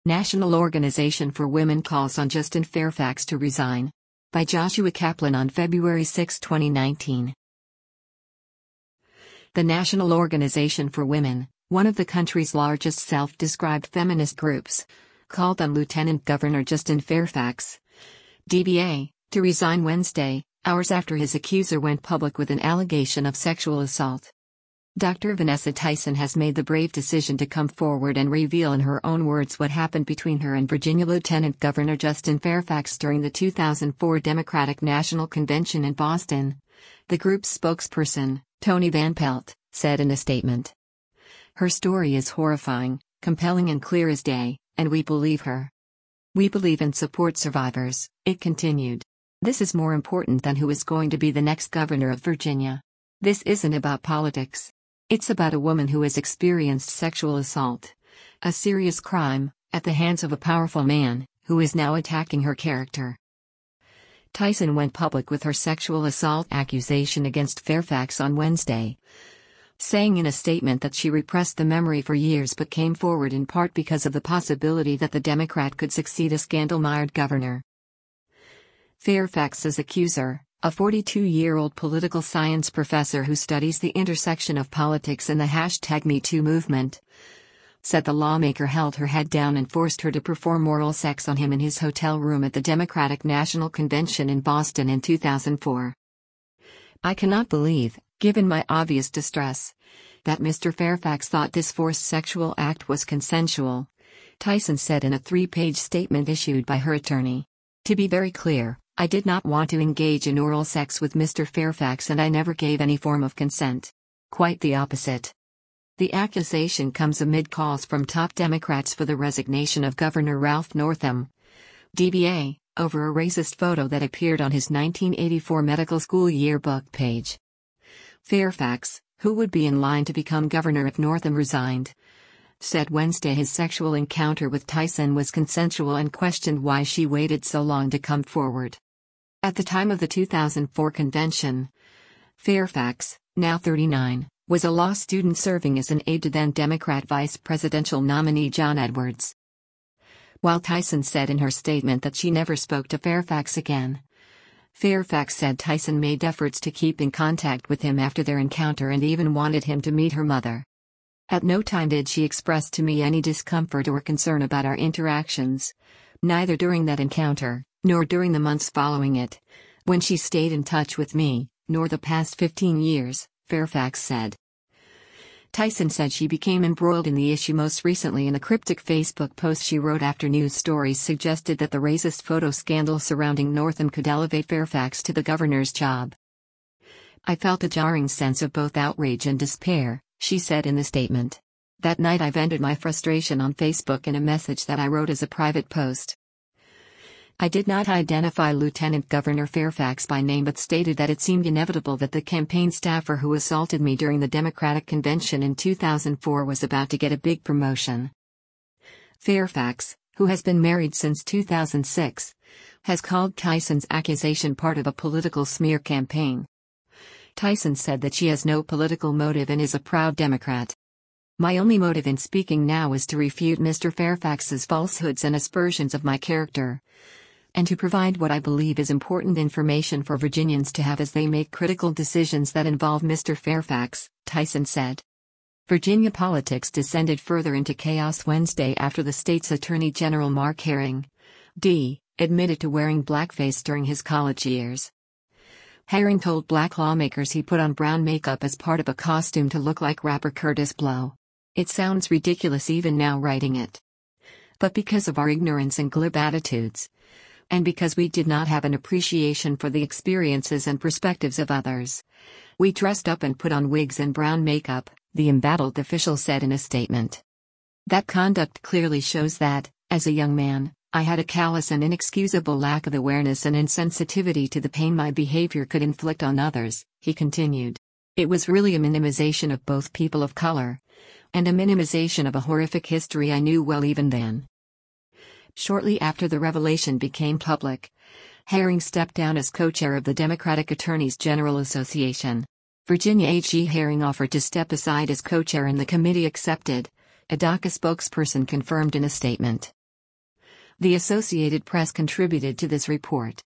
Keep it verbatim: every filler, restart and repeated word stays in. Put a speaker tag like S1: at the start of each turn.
S1: National Organization for Women calls on Justin Fairfax to resign. By Joshua Kaplan on February sixth, twenty nineteen. The National Organization for Women, one of the country's largest self-described feminist groups, called on Lieutenant Governor Justin Fairfax, D V A, to resign Wednesday, hours after his accuser went public with an allegation of sexual assault. Doctor Vanessa Tyson has made the brave decision to come forward and reveal in her own words what happened between her and Virginia Lieutenant Governor Justin Fairfax during the two thousand four Democratic National Convention in Boston, the group's spokesperson, Tony Van Pelt, said in a statement. Her story is horrifying, compelling and clear as day, and we believe her. We believe and support survivors, it continued. This is more important than who is going to be the next governor of Virginia. This isn't about politics. It's about a woman who has experienced sexual assault, a serious crime, at the hands of a powerful man, who is now attacking her character. Tyson went public with her sexual assault accusation against Fairfax on Wednesday, saying in a statement that she repressed the memory for years but came forward in part because of the possibility that the Democrat could succeed a scandal-mired governor. Fairfax's accuser, a forty-two-year-old political science professor who studies the intersection of politics and the hashtag MeToo movement, said the lawmaker held her head down and forced her to perform oral sex on him in his hotel room at the Democratic National Convention in Boston in two thousand four. I cannot believe, given my obvious distress, that Mister Fairfax thought this forced sexual act was consensual, Tyson said in a three-page statement issued by her attorney. To be very clear, I did not want to engage in oral sex with Mister Fairfax and I never gave any form of consent. Quite the opposite. The accusation comes amid calls from top Democrats for the resignation of Governor Ralph Northam, D V A, over a racist photo that appeared on his nineteen eighty-four medical school yearbook page. Fairfax, who would be in line to become governor if Northam resigned, said Wednesday his sexual encounter with Tyson was consensual and questioned why she waited so long to come forward. At the time of the two thousand four convention, Fairfax, now thirty-nine, was a law student serving as an aide to then Democrat vice presidential nominee John Edwards. While Tyson said in her statement that she never spoke to Fairfax again, Fairfax said Tyson made efforts to keep in contact with him after their encounter and even wanted him to meet her mother. At no time did she express to me any discomfort or concern about our interactions, neither during that encounter, nor during the months following it, when she stayed in touch with me, nor the past fifteen years, Fairfax said. Tyson said she became embroiled in the issue most recently in a cryptic Facebook post she wrote after news stories suggested that the racist photo scandal surrounding Northam could elevate Fairfax to the governor's job. I felt a jarring sense of both outrage and despair, she said in the statement. That night I vented my frustration on Facebook in a message that I wrote as a private post. I did not identify Lieutenant Governor Fairfax by name but stated that it seemed inevitable that the campaign staffer who assaulted me during the Democratic convention in two thousand four was about to get a big promotion. Fairfax, who has been married since two thousand six, has called Tyson's accusation part of a political smear campaign. Tyson said that she has no political motive and is a proud Democrat. My only motive in speaking now is to refute Mister Fairfax's falsehoods and aspersions of my character, and to provide what I believe is important information for Virginians to have as they make critical decisions that involve Mister Fairfax, Tyson said. Virginia politics descended further into chaos Wednesday after the state's Attorney General Mark Herring, D, admitted to wearing blackface during his college years. Herring told black lawmakers he put on brown makeup as part of a costume to look like rapper Kurtis Blow. It sounds ridiculous even now writing it. But because of our ignorance and glib attitudes, and because we did not have an appreciation for the experiences and perspectives of others, we dressed up and put on wigs and brown makeup, the embattled official said in a statement. That conduct clearly shows that, as a young man, I had a callous and inexcusable lack of awareness and insensitivity to the pain my behavior could inflict on others, he continued. It was really a minimization of both people of color, and a minimization of a horrific history I knew well even then. Shortly after the revelation became public, Herring stepped down as co-chair of the Democratic Attorneys General Association. Virginia A G Herring offered to step aside as co-chair and the committee accepted, a DACA spokesperson confirmed in a statement. The Associated Press contributed to this report.